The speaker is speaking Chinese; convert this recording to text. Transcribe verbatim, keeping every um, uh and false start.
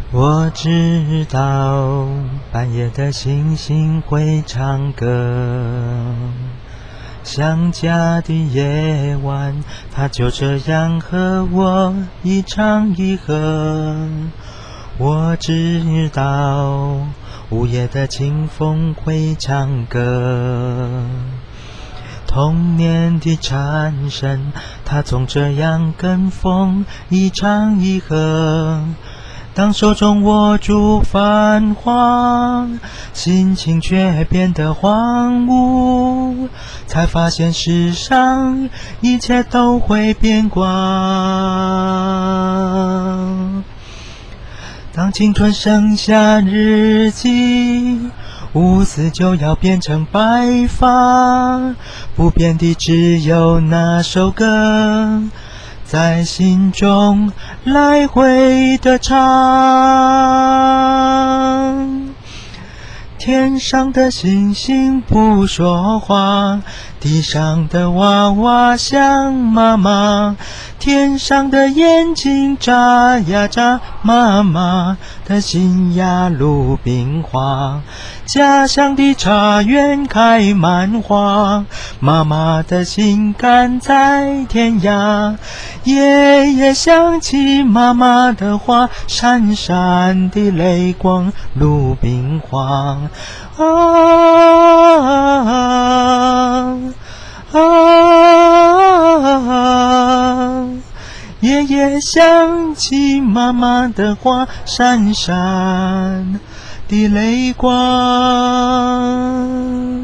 我知道半夜的星星会唱歌，想家的夜晚，它就这样和我一唱一和。我知道午夜的清风会唱歌，童年的蝉声，它总这样跟风一唱一和。当手中握住繁华，心情却变得荒芜，才发现世上一切都会变卦。当青春剩下日记，乌丝就要变成白发，不变的只有那首歌，在心中来回的唱。天上的星星不说话，地上的娃娃想妈妈，天上的眼睛眨呀眨，妈妈的心呀鲁冰花。家乡的茶园开满花，妈妈的心肝在天涯。夜夜想起妈妈的话，闪闪的泪光鲁冰花。啊啊啊！夜夜想起妈妈的话，闪闪的泪光。